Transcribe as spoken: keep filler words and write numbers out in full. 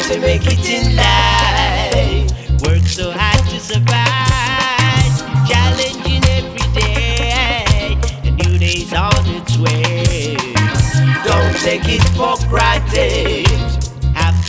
to make it in life. Work so hard to survive, challenging every day. A new day's on its way. Don't take it for granted.